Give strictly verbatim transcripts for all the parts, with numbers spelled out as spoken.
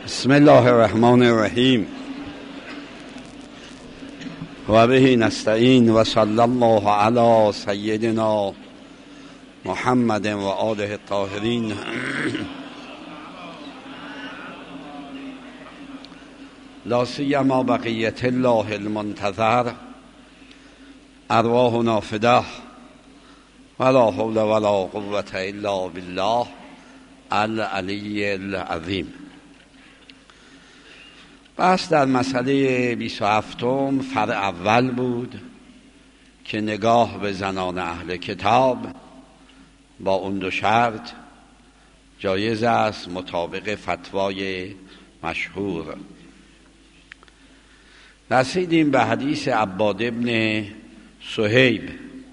بسم الله الرحمن الرحیم و به نستعین و صلی الله علی سیدنا محمد و آله الطاهرین. لا سیما بقیت الله المنتظر ارواحنا فداه ولا حول ولا قوة الا بالله العلی العظیم. بس در مسئله بیست و هفتم فرع اول بود که نگاه به زنان اهل کتاب با اون دو شرط جایز است مطابق فتوای مشهور. رسیدیم به حدیث عباد ابن صهیب.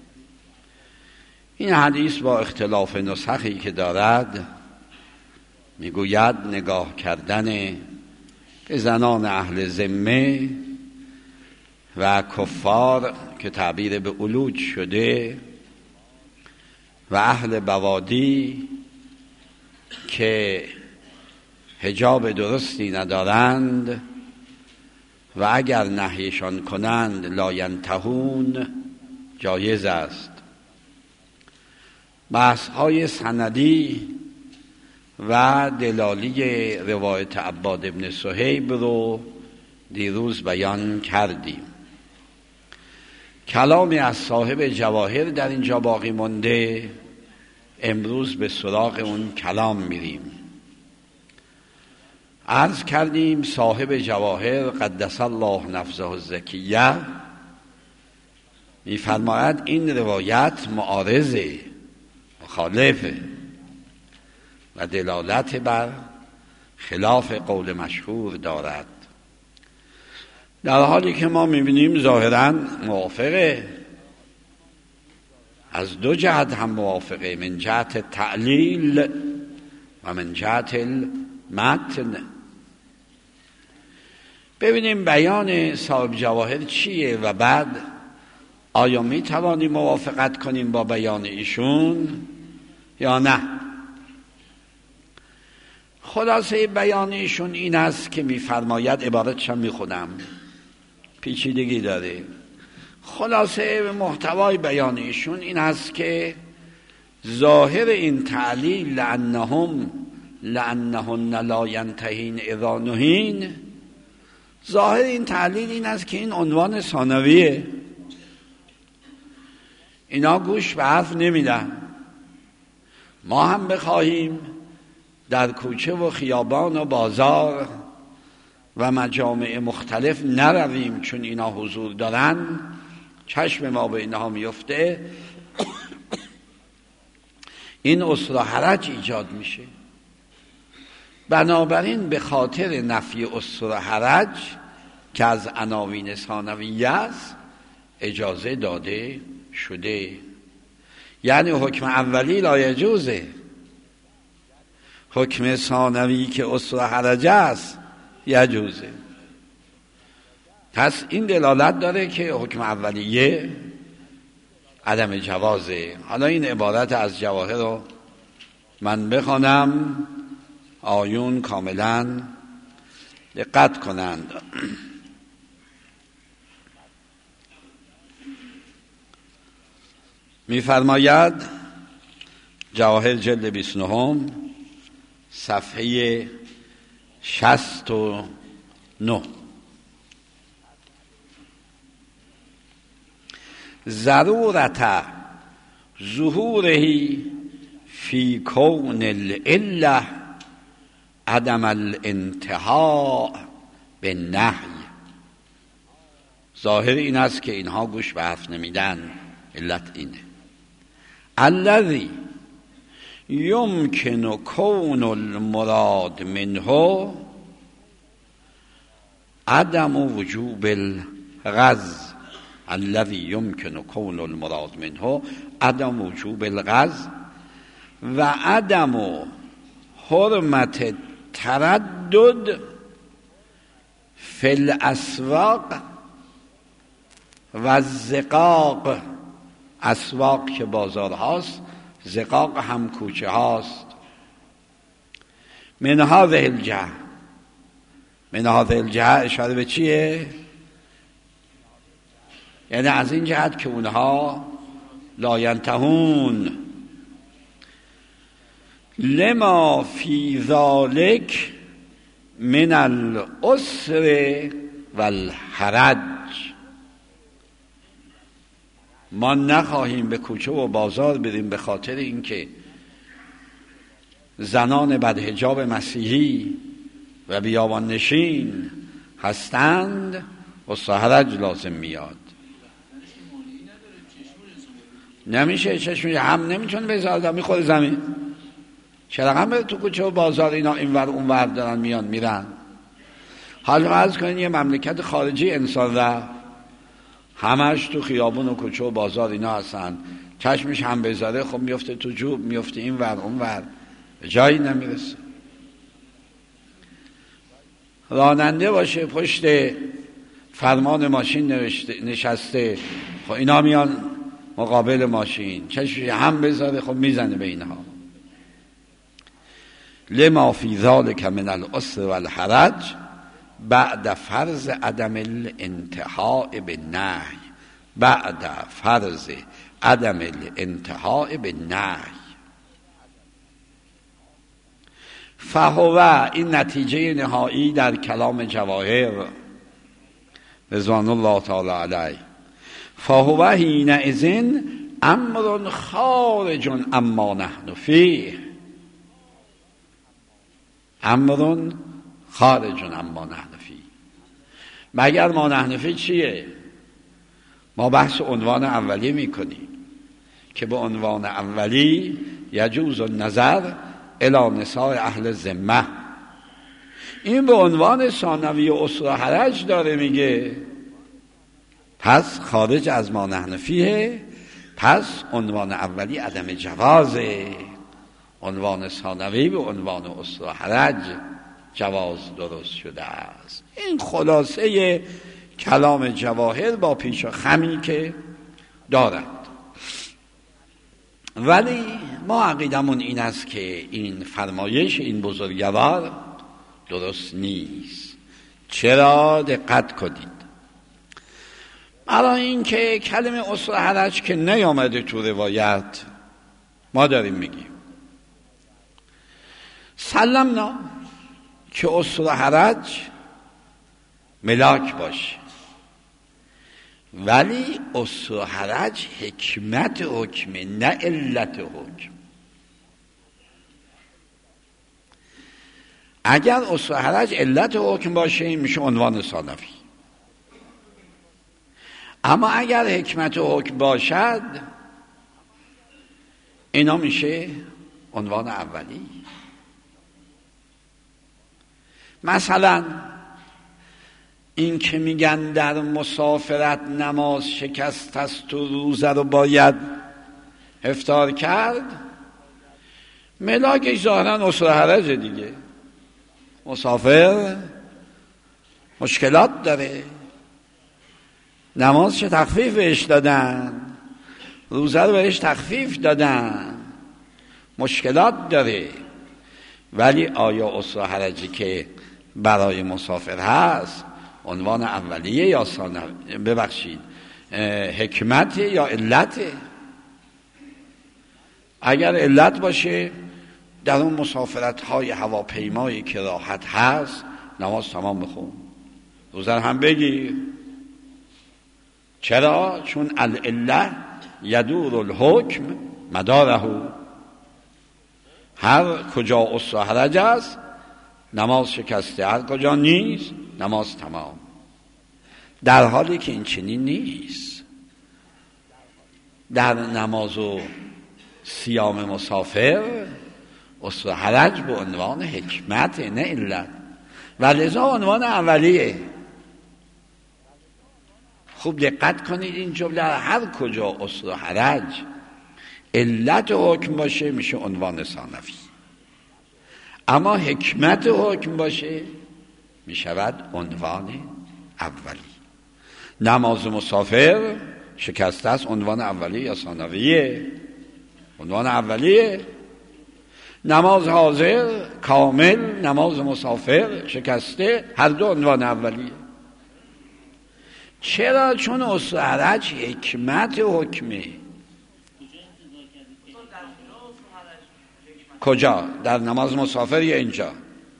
این حدیث با اختلاف نسخی که دارد میگوید نگاه کردن به زنان اهل ذمه و کفار که تعبیر به اولوج شده و اهل بوادی که حجاب درستی ندارند و اگر نهیشان کنند لا ینتهون جایز است. بحث های سندی و دلالی روایت عباد ابن صهیب رو دیروز بیان کردیم. کلامی از صاحب جواهر در اینجا باقی مونده، امروز به سراغ اون کلام میریم. عرض کردیم صاحب جواهر قدس الله نفسه الزکیه میفرماید این روایت معارضه، مخالفه و دلالت بر خلاف قول مشهور دارد، در حالی که ما میبینیم ظاهراً موافقه، از دو جهت هم موافقه، من جهت تعلیل و من جهت المتن. ببینیم بیان صاحب جواهر چیه و بعد آیا میتوانیم موافقت کنیم با بیان ایشون یا نه. خلاصه بیان ایشون این است که میفرماید، عبارتشم میخونم پیچیدگی داره، خلاصه محتوای بیان ایشون این است که ظاهر این تعلیل لانهم لانهن لا ینتهین اذا نهین، ظاهر این تعلیل این است که این عنوان ثانویه، اینا گوش به حرف نمیدن. ما هم بخواهیم در کوچه و خیابان و بازار و مجامع مختلف نرویم چون اینا حضور دارن، چشم ما به اینها میفته، این اسر و حرج ایجاد میشه. بنابراین به خاطر نفی اسر و حرج که از عناوین ثانویه است اجازه داده شده. یعنی حکم اولی لا یجوزه، حکم ثانوی که اسر و حرج است یجوزه. پس این دلالت داره که حکم اولیه عدم جوازه. حالا این عبارت از جواهر رو من بخوانم، آیون کاملا دقت کنند. میفرماید جواهر جلد بیست و نه صفحه شصت و نه، ضرورت ظهوره فی کون العله عدم الانتهاء به نهی. ظاهر این است که اینها گوش به حرف نمیدن، علت اینه. الذی یمکن کون المراد منه عدم وجوب الغض، الذی یمکن کون المراد منه عدم وجوب الغض و عدم حرمت تردد فی الاسواق و الزقاق. اسواق که بازار هاست، زقاق هم کوچه هاست. من هذه الجهة من هذه الجهت اشاره به چیه؟ یعنی از این جهت که اونها لا ینتهون لما فی ذلک من العسر والحرج. ما نخواهیم به کوچه و بازار بریم به خاطر اینکه زنان بدحجاب مسیحی و بیابان نشین هستند و حرج لازم میاد. نمیشه چشمی هم نمیتونه بذاره میخوره زمین. چرا هم بره تو کوچه و بازار اینا اینور اونور دارن میان میرن. حالا عرض کنین یه مملکت خارجی انسان رفت همش تو خیابون و کوچه و بازار اینا هستن، چشمش هم بذاره خب میفته تو جوب، میفته این ور اون ور، جایی نمیرسه. راننده باشه پشت فرمان ماشین نشسته، خب اینا میان مقابل ماشین، چشمش هم بذاره خب میزنه به اینها. لما فی ذلک من العسر والحرج بعد فرض عدم الانتهاء بالنهی. بعد فرض عدم الانتهاء بالنهی فهو، این نتیجه نهایی در کلام جواهر رضوان الله تعالی علیه، فهو حینئذ امر خارج اما نحن فیه. امر خارج اما نحن فیه. مگر ما نحن فیه چیه؟ ما بحث عنوان اولی میکنیم که به عنوان اولی یجوز النظر الی نساء اهل ذمه. این به عنوان ثانوی عسر و حرج داره میگه، پس خارج از ما نحن فیه، پس عنوان اولی عدم جوازه، عنوان ثانوی به عنوان عسر و حرج جواز درست شده است. این خلاصه کلام جواهر با پیش و خمی که دارد. ولی ما عقیدمون این است که این فرمایش این بزرگوار درست نیست. چرا؟ دقت کنید. برای این که کلمه عسر و حرج که نیامده تو روایت، ما داریم میگیم سلمنا که عسر و حرج ملاک باشه، ولی عسر و حرج حکمت حکمه نه علت حکم. اگر عسر و حرج علت حکم باشه این میشه عنوان ثانوی، اما اگر حکمت حکم باشد اینا میشه عنوان اولی. مثلا این که میگن در مسافرت نماز شکست است و روزه رو باید افطار کرد، ملاکش ظاهرا عسر و حرج دیگه. مسافر مشکلات داره، نماز چه تخفیف بهش دادن، روزه رو بهش تخفیف دادن، مشکلات داره. ولی آیا عسر و حرجی که برای مسافر هست عنوان اولیه یا ثانویه؟ ببخشید حکمت یا علت؟ اگر علت باشه در اون مسافرت های هواپیمایی که راحت هست نماز تمام بخون، روزه هم بگیر. چرا؟ چون العله یدور الحکم مداره. هر کجا عسر و حرج است نماز شکسته، هر کجا نیست نماز تمام. در حالی که این چنین نیست. در نماز و صیام مسافر عسر و حرج به عنوان حکمت نه علت، و لذا عنوان اولیه. خوب دقت کنید این جمله، هر کجا عسر و حرج علت حکم باشه میشه عنوان ثانوی، اما حکمت حکم باشه میشود عنوان اولی. نماز مسافر شکسته است عنوان اولیه یا ثانویه؟ عنوان اولیه. نماز حاضر کامل، نماز مسافر شکسته، هر دو عنوان اولیه. چرا؟ چون اصل حرج حکمت حکمه. کجا؟ در نماز مسافر یا اینجا؟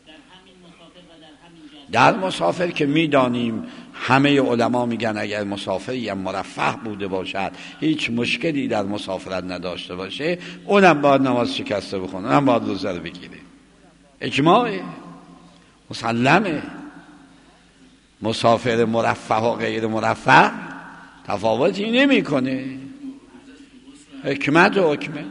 در مسافر که میدانیم همه علما میگن اگر مسافر یا مرفه بوده باشد، هیچ مشکلی در مسافرت نداشته باشه، اونم باید نماز شکسته بخونه، اونم باید روزه رو بگیره. اجماعه، مسلمه. مسافر مرفه و غیر مرفه تفاوتی نمی کنه، حکمت و حکمه.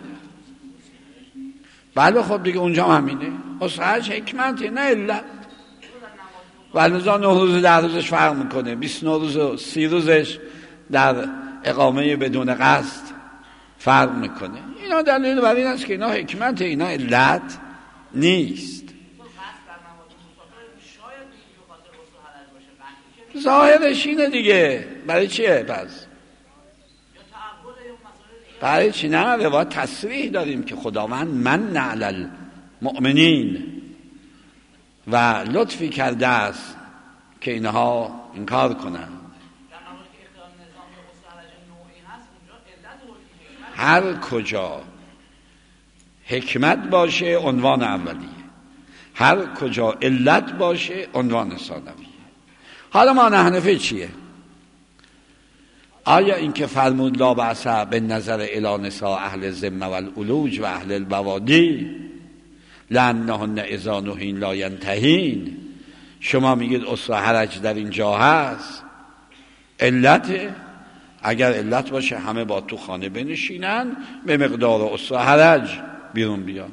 بله خب دیگه اونجا همینه، اصلاحش حکمته نه علت. ولذا نه روز ده روزش فرق میکنه، بیست و نه روز و سی روزش در اقامه بدون قصد فرق میکنه. اینا دلیل بر این است که اینا حکمت، اینا علت نیست. ظاهرش اینه دیگه، برای چیه پس؟ برای چی؟ نه روایت تصریح داریم که خداوند من علی المؤمنین و لطفی کرده است که اینها انکار کنند. هر کجا حکمت باشه عنوان اولیه، هر کجا علت باشه عنوان ثانویه. حالا ما حنفی چیه؟ آیا این که فرمود لا بأس بالنظر الی نساء اهل الذمه والعلوج و اهل البوادی لانهن اذا نهین لا ینتهین، شما میگید اصل حرج در اینجا هست، علته؟ اگر علت باشه همه با تو خانه بنشینن به مقدار اصل حرج بیرون بیان.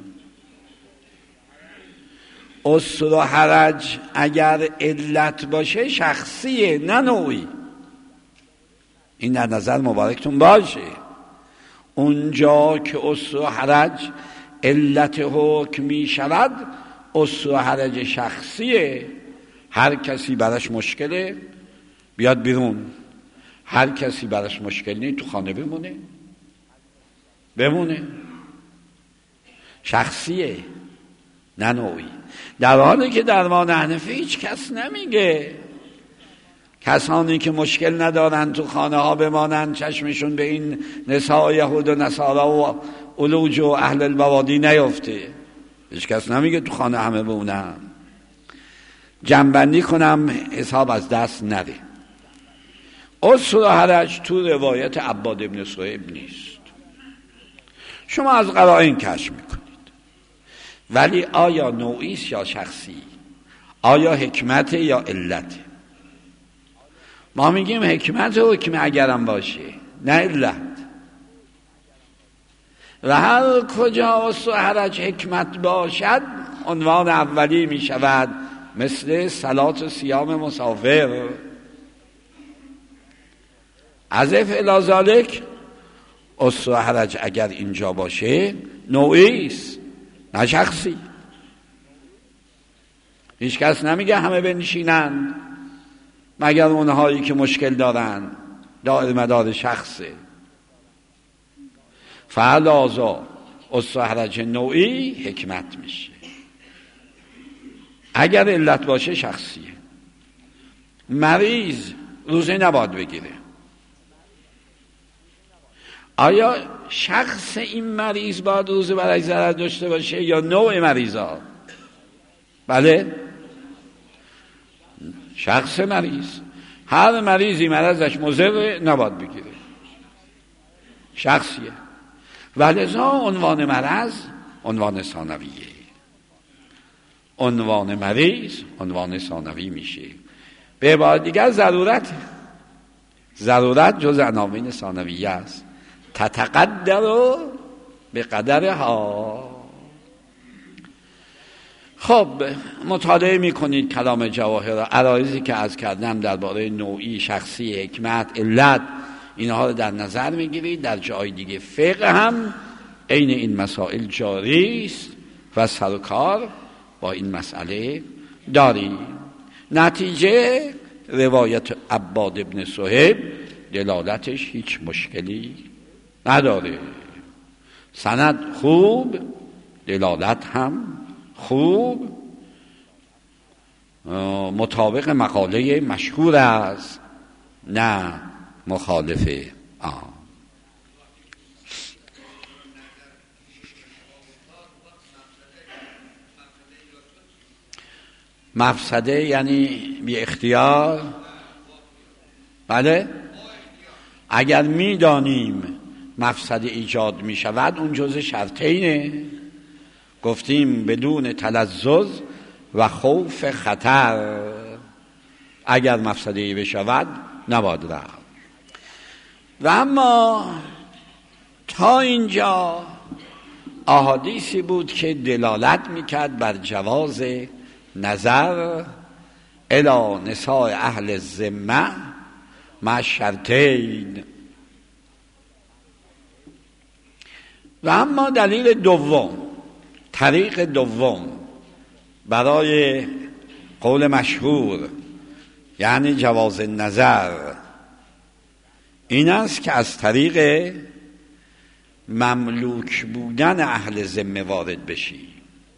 اصل حرج اگر علت باشه شخصیه نه نوعی. این در نظر مبارکتون باشه. اونجا که اصل حرج علت حکم می شود، اصل حرج شخصیه. هر کسی براش مشکله بیاد بیرون، هر کسی براش مشکل نیست تو خانه بمونه بمونه. شخصیه نه نوعی. در حالی که در ما حنفی هیچ کس نمیگه کسانی که مشکل ندارن تو خانه ها بمانن، چشمشون به این نساء یهود و نصارا و علوج و اهل البوادی نیفته. هیچ کس نمیگه تو خانه همه بمونن. جنبندی کنم حساب از دست نده. اصل حرج تو روایت عباد ابن صهیب نیست، شما از قرائن کشف میکنید. ولی آیا نوعیست یا شخصی؟ آیا حکمت یا علت؟ ما میگیم حکمت و حکم اگرم باشه نه علت. و هر کجا اصل حرج حکمت باشد عنوان اولی میشود، مثل صلات و صیام مسافر. عزف الی ذالک اصل حرج اگر اینجا باشه نوعیست نه شخصی. هیچ کس نمیگه همه بنشینن مگر اونهایی که مشکل دارن، دائر مدار شخصه. فعلازا اصل حرج نوعی حکمت میشه، اگر علت باشه شخصیه. مریض روزه نباید بگیره. آیا شخص این مریض باید روزه برای ضرر داشته باشه یا نوع مریضا؟ بله، شخص مریض. هر مریضی مرضش مضر نباید بگیره، شخصیه. ولذا عنوان مرض عنوان ثانویه، عنوان مریض عنوان ثانوی میشه. به عبارت دیگر ضرورت ضرورت جز عناوین ثانویه است. تتقدر به قدرها. خب مطالعه میکنید کلام جواهر، عرایضی که عرض کردم درباره نوعی، شخصی، حکمت، علت، اینها رو در نظر میگیرید. در جای دیگه فقه هم عین این مسائل جاری است و سر و کار با این مسئله داریم. نتیجه روایت عباد ابن صهیب دلالتش هیچ مشکلی نداره، سند خوب، دلالت هم خوب مطابق مقاله مشهور است، نه مخالف آن. مفسده یعنی بی اختیار. بله، اگر میدانیم مفسده ایجاد می شود اون جزء شرطینه. گفتیم بدون تلذذ و خوف خطر، اگر مفسده ای بشود نباید رفت. و اما تا اینجا احادیثی بود که دلالت میکرد بر جواز نظر الی نساء اهل الذمه مع شرطین. و اما دلیل دوم، طریق دوم برای قول مشهور یعنی جواز نظر این است که از طریق مملوک بودن اهل ذمه وارد بشی،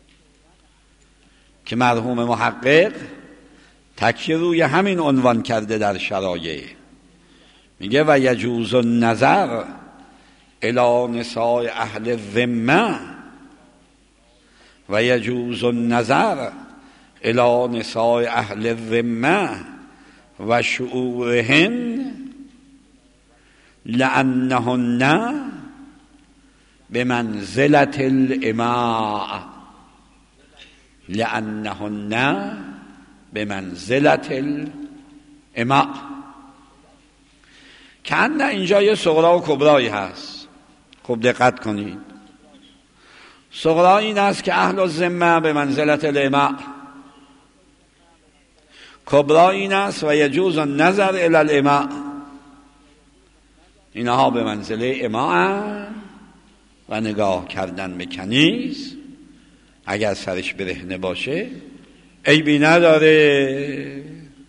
که مرحوم محقق تکیه روی همین عنوان کرده در شرایع. میگه و یجوز النظر الی نساء اهل الذمه و یجوز النظر الی نساء اهل الذمه و شعورهن لأنهن بمنزلة الإماء لأنهن بمنزلة الإماء. کأن اینجا یه صغرا و کبرایی هست. خوب دقت کنید. صغرا این است که اهل الذمه به منزلت الاماء، کبرا این است و یجوز النظر الی الاماء، اینها به منزله اماء و نگاه کردن به کنیز اگر سرش برهنه باشه عیبی نداره.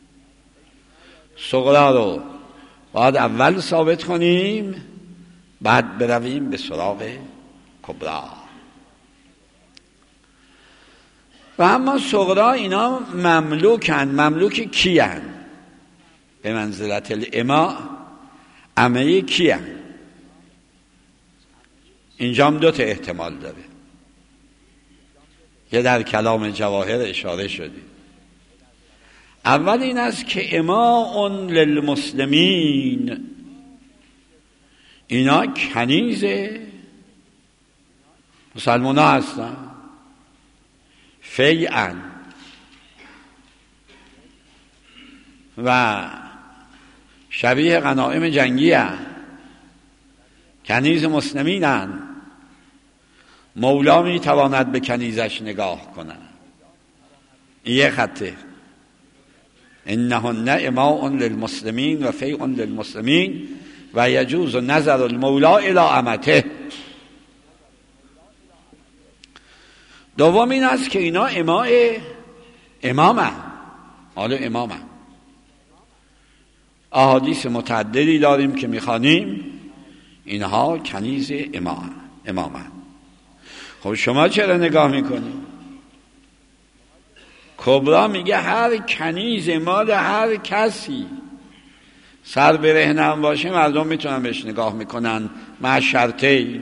صغرا رو باید اول ثابت کنیم، بعد برویم به سراغ کبرا. و اما صغرا اینا مملوکن. مملوک کیان؟ به منزلت الاماء عمه کیان؟ اینجا هم دو تا احتمال داره، یه در کلام جواهر اشاره شده. اول این است که اماء للمسلمین، اینا کنیز مسلمان ها هستن فیعا و شبیه غنائم جنگی هستن، کنیز مسلمین هستن. مولا می تواند به کنیزش نگاه کنه. یه خطه انهن اماء للمسلمین و فیع للمسلمین و یجوز نظر المولا الی امته. دوم این است که اینا اماء امامه. حالا امامه احادیث متعددی داریم که میخوانیم اینها کنیز امام امامه. خب شما چرا نگاه میکنید؟ کبرا میگه هر کنیز مال هر کسی سر برهنه باشه مردم میتونن بهش نگاه میکنن مع شرطین.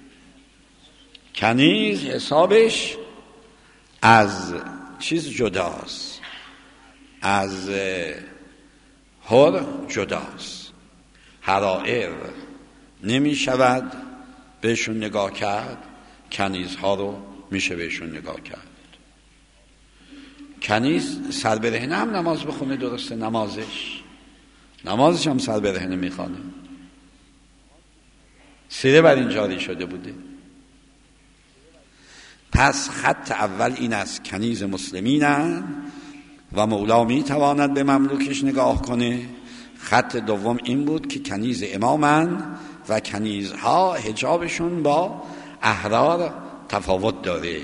کنیز حسابش از چیز جداست، از حر جداست. حرائر نمی شود بهشون نگاه کرد، کنیزها رو میشه بهشون نگاه کرد. کنیز سر برهنه هم نماز بخونه، درسته، نمازش نمازش هم سر برهنه میخوانه. سیره بر این جاری شده بوده. پس خط اول این است کنیز مسلمینن و مولا میتواند به مملوکش نگاه کنه. خط دوم این بود که کنیز امامن و کنیزها حجابشون با احرار تفاوت داره.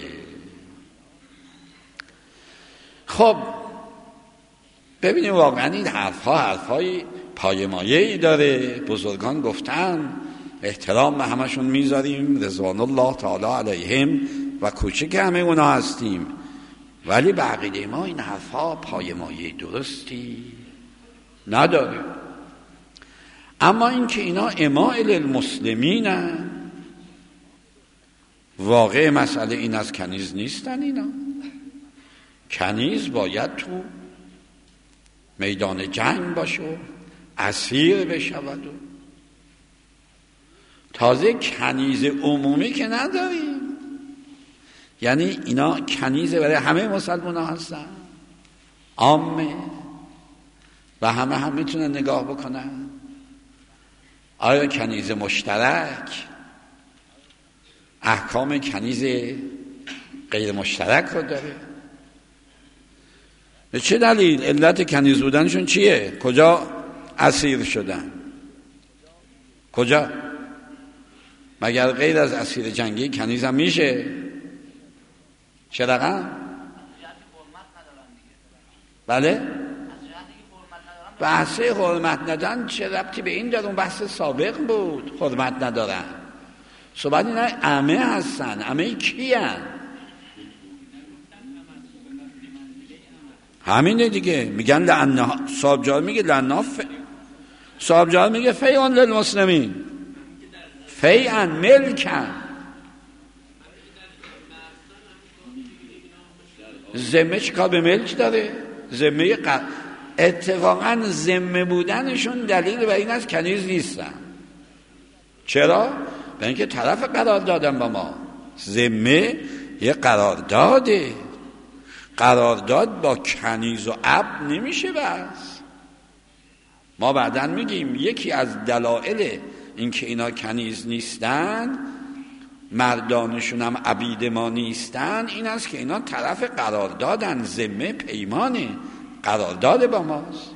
خب ببینیم واقعا این حرفها حرفهای پایه‌مایه‌ای داره. بزرگان گفتن، احترام به همشون میذاریم رضوان الله تعالی علیهم، و کوچک همه اونا هستیم، ولی به عقیده ما این حرفا پایه‌مایه درستی نداره. اما این که اینا اماء للمسلمینن، واقع مسئله این از کنیز نیستن. اینا کنیز باید تو میدان جنگ باشه و اسیر بشود. و تازه کنیز عمومی که نداریم، یعنی اینا کنیز برای همه مسلمان ها هستن، عامه و همه هم میتونن نگاه بکنن. آیا کنیز مشترک احکام کنیز غیر مشترک رو داره؟ به چه دلیل؟ علت کنیز بودنشون چیه؟ کجا اسیر شدن؟ کجا؟ مگر غیر از اسیر جنگی کنیز هم میشه؟ چه رقم؟ بله؟ بحث حرمت ندارن چه ربطی به این داره؟ اون بحث سابق بود. حرمت ندارن صحبت اینا عمه هستن. عمه کی هستن؟ همینه دیگه. میگن لعنها، صاحب جار میگه لعنها ف... صاحب جار میگه فیعن للمسلمین، فیعن ملکن. ذمه چی کار به ملک داره؟ ذمه ق... اتفاقا ذمه بودنشون دلیل بر این است کنیز نیستن. چرا؟ به اینکه طرف قرار دادن با ما. ذمه یه قرارداده، قرارداد با کنیز و عبد نمیشه. بس ما بعداً میگیم یکی از دلایل اینکه اینا کنیز نیستن، مردانشون هم عبید ما نیستن، این است که اینا طرف قراردادن. ذمه پیمانه، قرارداد با ماست.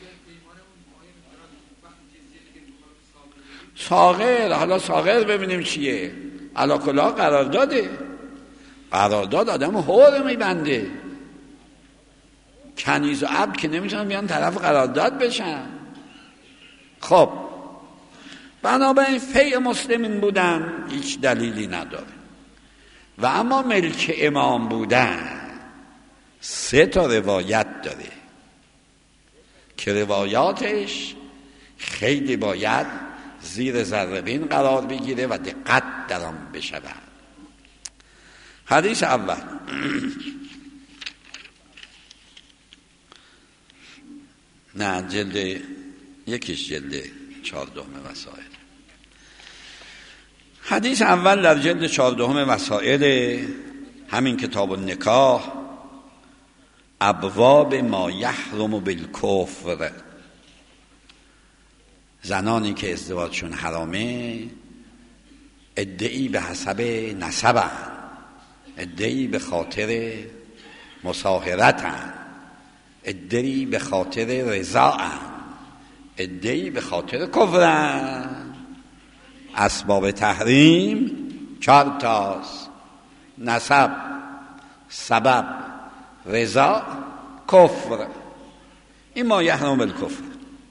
ساغر، حالا ساغر ببینیم چیه. علاکلا قرارداده. قرارداد آدم حور میبنده. کنیز و عبد که نمیتونن بیان طرف قرارداد بشن. خب بنابراین فیع مسلمین بودن هیچ دلیلی نداره. و اما ملک امام بودن سه تا روایت داره که روایاتش خیلی باید زیر ذره‌بین قرار بگیره و دقت در آن بشود. حدیث اول نه جلد یکیش جلد چهاردهم وسائل. حدیث اول در جلد چهاردهم وسائل همین کتاب النکاح، ابواب ما یحرم بالکفر. زنانی که ازدواجشون حرامه ادعی به حسب نسبن، ادعی به خاطر مصاهرتن، ادعی به خاطر رضاءن، ادعی به خاطر کفرن. اسباب تحریم چهار تاست: نسب، سبب، رضا، کفر. این ما یحرم بالکفر.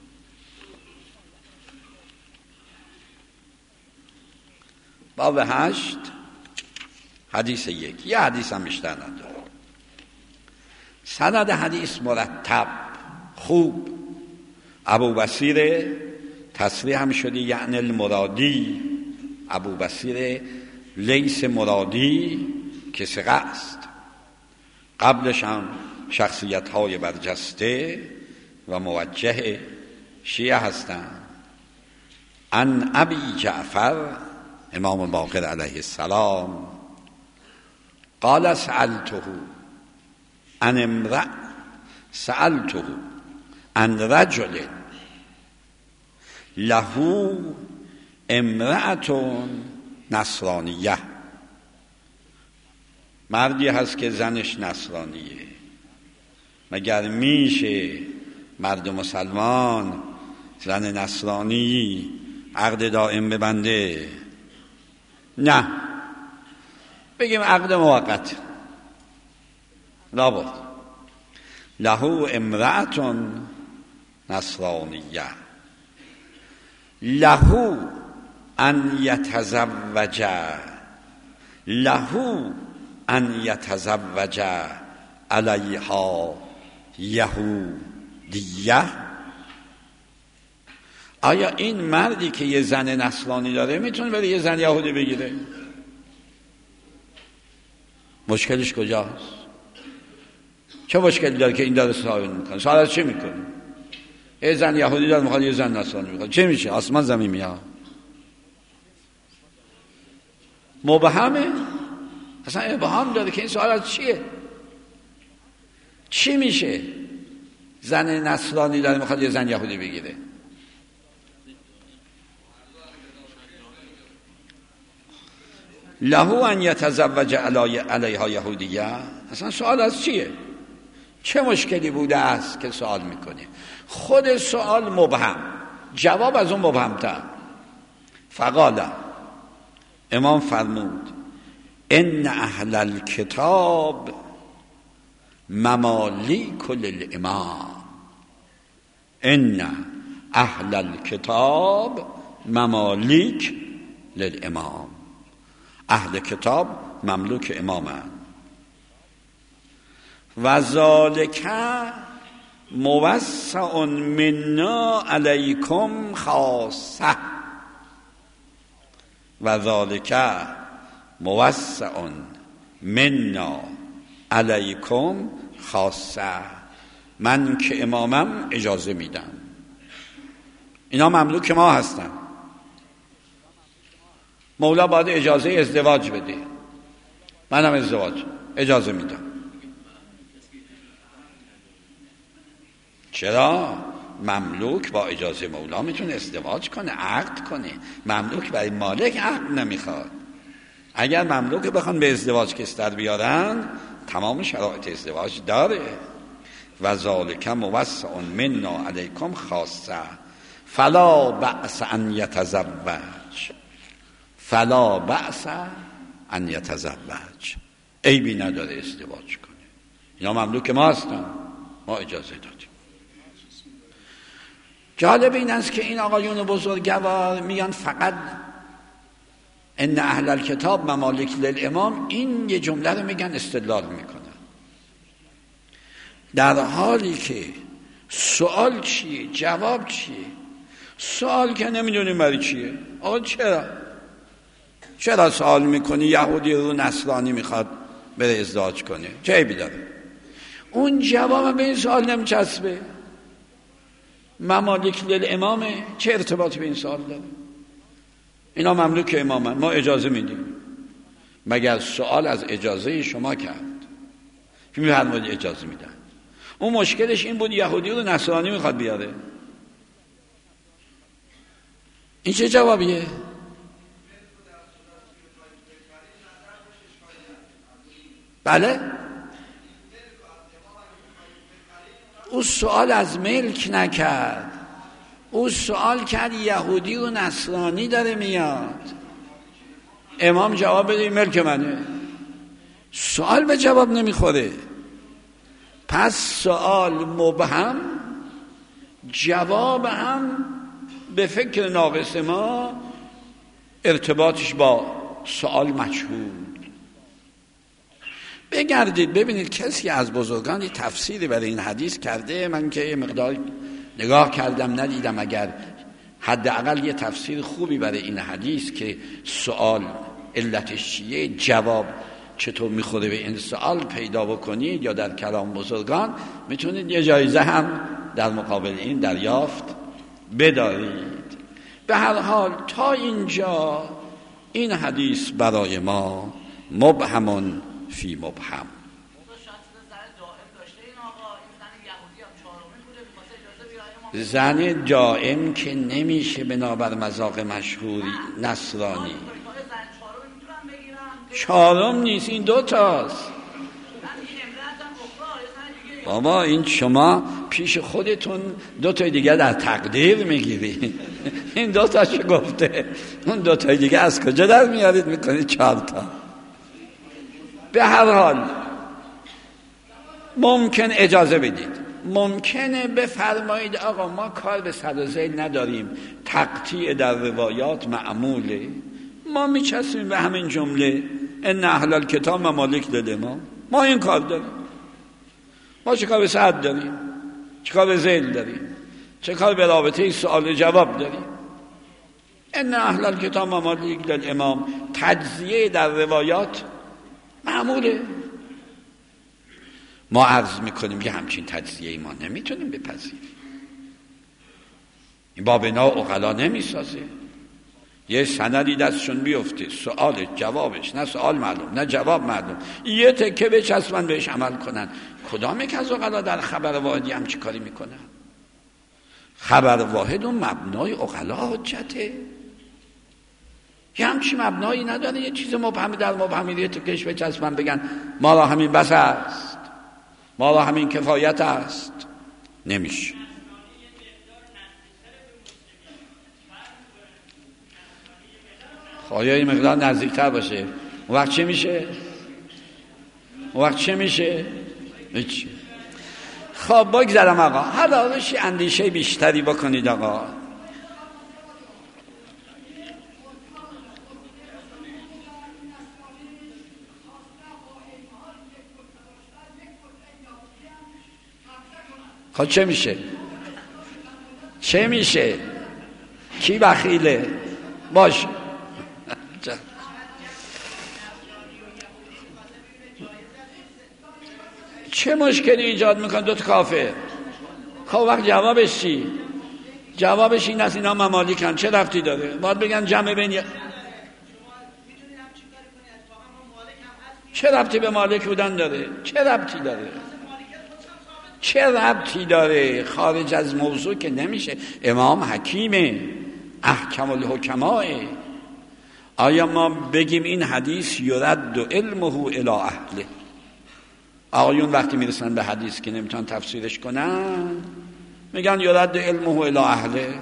باب هشت حدیث یک. یه حدیث هم بیشتر نداره. سند حدیث مرتب خوب. ابو بصیر تصریح هم شده یعنی المرادی، ابو بصیر لیس مرادی که ثقه است. قبلش هم شخصیت های برجسته و موجه شیعه هستند. ان ابی جعفر امام باقر علیه السلام قال سألته عن امرأ سألته عن رجل له امرأة نصرانیه. مردی هست که زنش نصرانیه. مگر میشه مرد مسلمان زن نصرانی عقد دائم ببنده؟ نه، بگیم عقد موقت. لابد له امرأة نصرانیه له ان یتزوج، له ان یتزوج علیها یهودیه، آیا این مردی که یه زن نصرانی داره میتونه بره یه زن یهودی بگیره؟ مشکلش کجاست؟ چه مشکلی داره که این داره سوال میکنه؟ سوال از چی میکنه؟ یه زن یهودی داره میخواد یه زن نصرانی میخواد، چه میشه؟ آسمان زمین میاد؟ مبهمه، اصلا ابهام داره که این سوال از چیه؟ چی میشه؟ زن نصرانی داره میخواد یه زن یهودی بگیره. له ان یتزوج علیها یهودیه، اصلا سوال از چیه؟ چه مشکلی بوده است که سوال میکنه؟ خود سوال مبهم، جواب از اون مبهمتر. فقال، امام فرمود ان اهل الکتاب ممالیک للامام، ان اهل الکتاب ممالیک للامام، اهل کتاب مملوک امامند. و ذالک موسع منا علیکم خاصه، و ذالک موسع منا علیکم خاصه، من که امامم اجازه میدم، اینا مملوک ما هستن، مولا باید اجازه ازدواج بده، منم ازدواج اجازه میدم. چرا؟ مملوک با اجازه مولا میتونه ازدواج کنه، عقد کنه. مملوک برای مالک عقد نمیخواد. اگر مملوک بخوان به ازدواج کس در بیارن، تمام شرایط ازدواج داره. و ذالک موسع منا علیکم خاصه فلا بأس ان یتزوج، فلا بأس ان یتزوج، عیبی نداره ازدواج کنه، اینا مملوک ما هستن، ما اجازه دادیم. جالب این است که این آقایون بزرگوار میان فقط ان اهل الکتاب ممالک للامام، این یه جمله رو میگن استدلال میکنن، در حالی که سوال چیه؟ جواب چیه؟ سوال که نمیدونیم برای چیه. آقا چرا؟ چرا سوال میکنی یهودی رو نصرانی میخواد بره ازدواج کنه؟ چه عیبی داره؟ اون جواب به این سوال نمیچسبه. ممالک للامامه، چه ارتباطی به این سوال داره؟ اینا مملوک امامن، ما اجازه میدیم. مگر سوال از اجازه شما کرد؟ میفرمایید اجازه میدن. اون مشکلش این بود یهودی رو نصرانی میخواد بیاره. این چه جوابیه؟ بله؟ او سوال از ملک نکرد، او سوال کرد یهودی و نصرانی داره میاد، امام جواب بده ملک منه. سوال به جواب نمیخوره، پس سوال مبهم، جواب هم به فکر ناقص ما ارتباطش با سوال مجهول. بگردید ببینید کسی از بزرگان تفسیری برای این حدیث کرده؟ من که یه مقدار نگاه کردم ندیدم. اگر حداقل یه تفسیر خوبی برای این حدیث که سوال علتش چیه، جواب چطور میخوره به این سوال پیدا بکنید، یا در کلام بزرگان میتونید یه جایزه هم در مقابل این دریافت بدارید. به هر حال تا اینجا این حدیث برای ما مبهمون فی مبهم. زن دائم که نمیشه بنابر مذاق مشهوری نصرانی. چهارم نیست، این دو تاست. بابا این شما پیش خودتون دو تای دیگه در تقدیر میگیری. این دو تاشو گفته، اون دو تای دیگه از کجا در میارید میکنید چهار تا؟ به هر حال ممکن اجازه بدید، ممکنه بفرمایید آقا ما کار به سر و ذیل نداریم، تقطیع در روایات معموله، ما میچسبیم به همین جمله ان اهل الکتاب ممالک للامام. ما این کار داریم. ما چه کار به سعد داریم؟ چه کار به زید داریم؟ چه کار به رابطه سوال جواب داریم؟ ان اهل الکتاب ممالک للامام تجزیه در روایات معموله. ما عرض میکنیم یه همچین تجزیه ما نمیتونیم بپذیریم. این با بنا عقلا نمیسازه. یه سندی دستشون بیفته، سوال جوابش، نه سوال معلوم نه جواب معلوم، یه تکه بچسبن بهش عمل کنن. کدام یک از عقلا در خبر واحدی هم چی کاری میکنن؟ خبر واحد و مبنای عقلا حجته. یه همچی مبنایی نداره. یه چیز مبهمی در مبهمی یه تکهش بچسبن بگن ما را همین بس است، ما را همین کفایت است. نمیشه. خواهی این مقدار نزدیکتر باشه. اون وقت چه میشه؟ اون وقت چه میشه؟ هیچی. خب بگذارم آقا، حالا بشی اندیشه بیشتری بکنید آقا. خب چه میشه؟ چه میشه؟ کی بخیله؟ باش. چه مشکلی ایجاد میکنه دو تا کافر؟ خب وقت جوابش چی؟ جوابش این است اینا ممالکن. چه ربطی داره؟ باید بگن جمع بین. چه ربطی به مالک بودن داره؟ چه ربطی داره؟ چه ربطی داره؟ خارج از موضوع که نمیشه. امام حکیمه، احکم الحکماه. آیا ما بگیم این حدیث یرد و علمه الی اهله؟ آقایون وقتی میرسن به حدیث که نمیتونن تفسیرش کنن میگن یرد علمه الی اهله.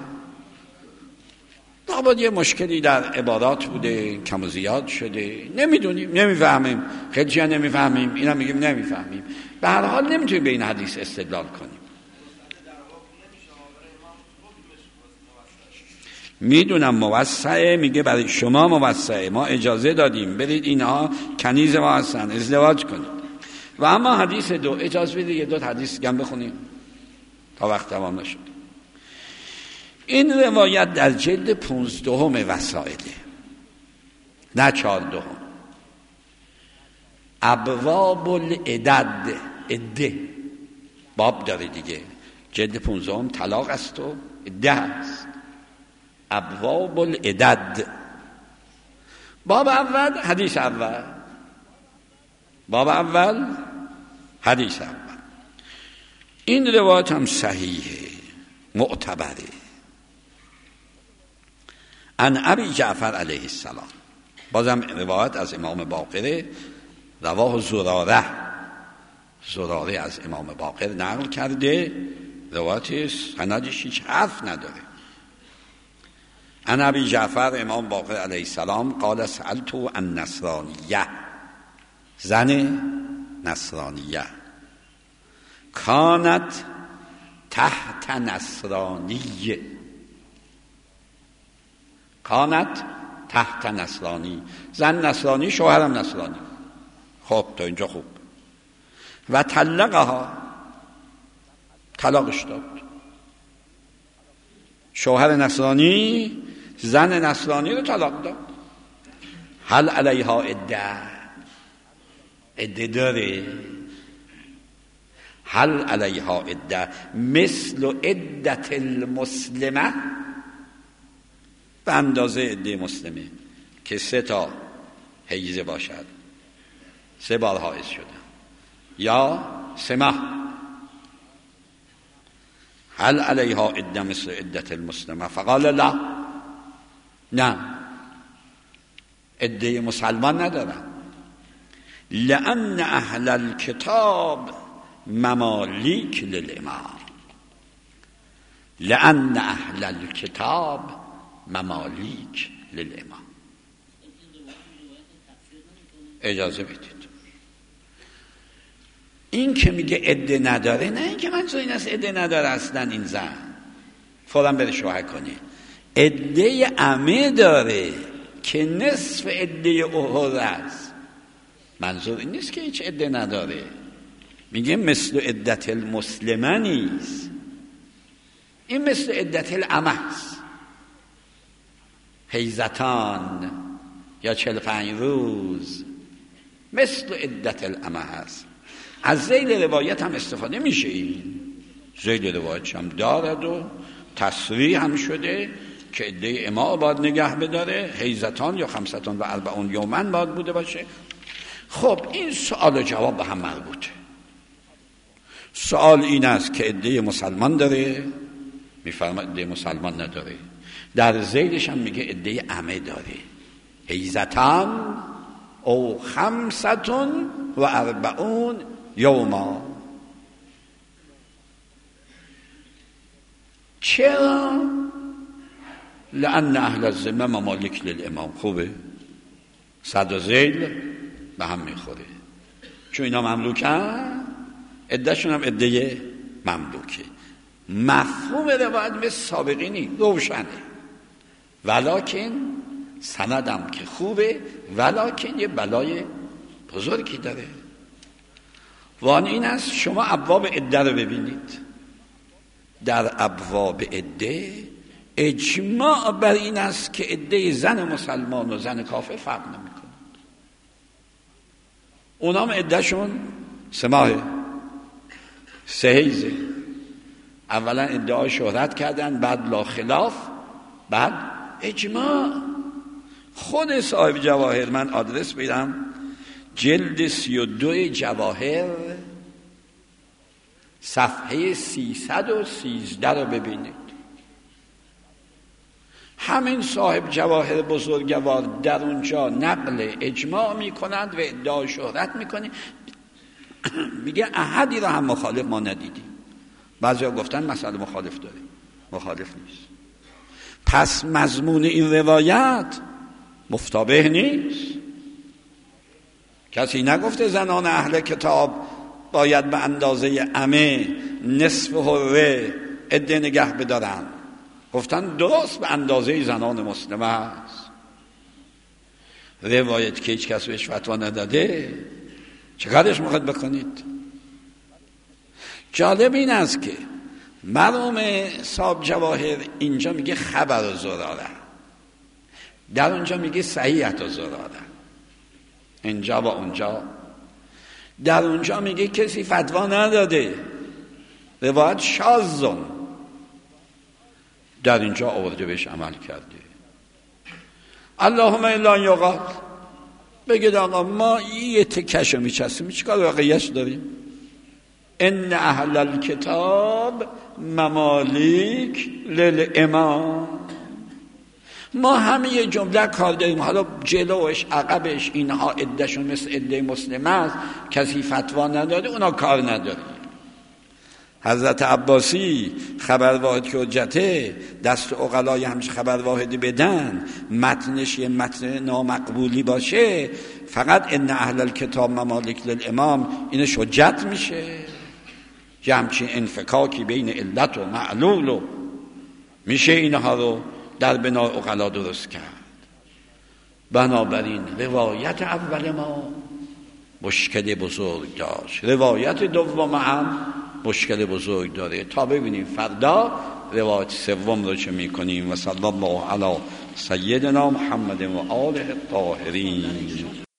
لابد یه مشکلی در عبارات بوده، کم و زیاد شده، نمیدونیم، نمیفهمیم، خیلی چیزا نمیفهمیم، اینا میگیم نمیفهمیم. به هر حال نمیتونیم به این حدیث استدلال کنیم. میدونم موسعه، میگه برای شما موسعه، ما اجازه دادیم برید اینها کنیز ما هستن ازدواج کنید. و اما حدیث دو، اجازه بدید یه دو حدیث گم بخونیم تا وقت تمام نشد. این روایت در جلد پونزدهم وسائله، نه چهاردهم. ابواب العدد، عده باب داره دیگه. جلد پونزدهم طلاق است و عده است. ابواب العدد. باب اول حدیث اول. باب اول حدیث اول. این روایت هم صحیحه، معتبره. عن ابی جعفر علیه السلام. بازم روایت از امام باقر، رواه زراره. زراره از امام باقر نقل کرده. روایت سندش هیچ حرف نداره. عن ابی جعفر امام باقر علیه السلام قال سألت عن نصرانیه، زن نصرانیه، کانت تحت نصرانیه، کانت تحت نصرانی، زن نصرانی شوهرم نصرانی. خب تا اینجا خوب. و طلقها، طلاقش داد. شوهر نصرانی زن نصرانی رو طلاق داد. هل علیها عده؟ عده داره. هل علیها عده مثل عدت المسلمه؟ به اندازه عده مسلمه که سه تا حیضه باشد، سه بار حائض شده یا سه ماه. هل علیها عده مثل عدت المسلمه؟ فقال لا، نه، عده مسلمان ندارن. لأن اهل الكتاب ممالک للامام، لأن اهل الكتاب ممالک للامام. اجازه بدید. این که میگه عده نداره، نه این که منظور این است عده نداره اصلا این زن فوراً بره شوهر کنه. عده عمه داره که نصف عده احد است. منظور این نیست که هیچ عده نداره، میگه مثل عدت المسلمه نیست، این مثل عدت الامه است، حیزتان یا چهل و پنج روز مثل عدت الامه هست. از ذیل روایت هم استفاده میشه، این ذیل روایت هم دارد و تصریح هم شده که عده اما باید نگه بداره، حیزتان یا خمستان و اربعون یومن باید بوده باشه. خب این سوال و جواب به هم مربوطه. سوال این است که عده مسلمان داره، میفرما عده مسلمان نداره. در ذیلش هم میگه عده عمه داره، حیزتان او خمستون و اربعون یوما. چرا؟ لأن اهل الذمه ممالک للامام. خوبه، صد و ذیل به هم میخوره، چون اینا مملوکن، عدهشون هم عده مملوکه. مفهوم روایت مثل سابقینی روشنه، ولکن سندم که خوبه، ولکن یه بلای بزرگی داره. وان این است شما ابواب عده رو ببینید، در ابواب عده اجماع بر این است که عده زن مسلمان و زن کافر فرق نمی کنند. اونا هم عدهشون سه ماهه، سه حیزه. اولا ادعای شهرت کردن، بعد لا خلاف، بعد اجماع. خود صاحب جواهر، من آدرس بیدم، جلد سی و دو جواهر صفحه سیصد و سیزده رو ببینید. همین صاحب جواهر بزرگوار در اونجا نقل اجماع میکنند و ادعای شهرت میکنند، میگه احدی را هم مخالف ما ندیدیم. بعضی ها گفتن مسئله مخالف داریم، مخالف نیست. پس مضمون این روایت مفتابه نیست. کسی نگفته زنان اهل کتاب باید به اندازه عمه نصف حره عده نگه بدارن. گفتن درست به اندازه زنان مسلمه است. روایت که هیچ کس بهش فتوا نداده، چه کارش میخواد بکنید؟ جالب این است که مرحوم صاحب جواهر اینجا میگه خبر زراره، در اونجا میگه صحیحت زراره، اینجا و اونجا. در اونجا میگه کسی فتوا نداده، روایت شاذن، در اینجا آورده بهش عمل کرده. اللهم الا یقال، بگید آقا ما یه تکشو میچستیم، چیکار واقعیش داریم؟ ان اهل الکتاب ممالیک للامام. ما همه یه جمله کار داریم، حالا جلوش عقبش اینها عدهشون مثل عده مسلمه است، کسی فتوا نداده، اونا کار نداریم. حضرت عباسی خبر واحد که حجته، دست عقلای همیشه خبر واحدی بدن، متنش یه متن نامقبولی باشه، فقط ان اهل الکتاب ممالک للامام اینش حجت میشه. یه همچین انفکاکی بین علت و معلول و میشه اینها رو در بنای عقلا درست کرد. بنابراین روایت اول ما مشکل بزرگ داشت، روایت دوم هم مشکل بزرگ داره. تا ببینیم فردا روایت سوم رو چه میکنیم. و صلی الله علی سیدنا محمد و آله الطاهرین.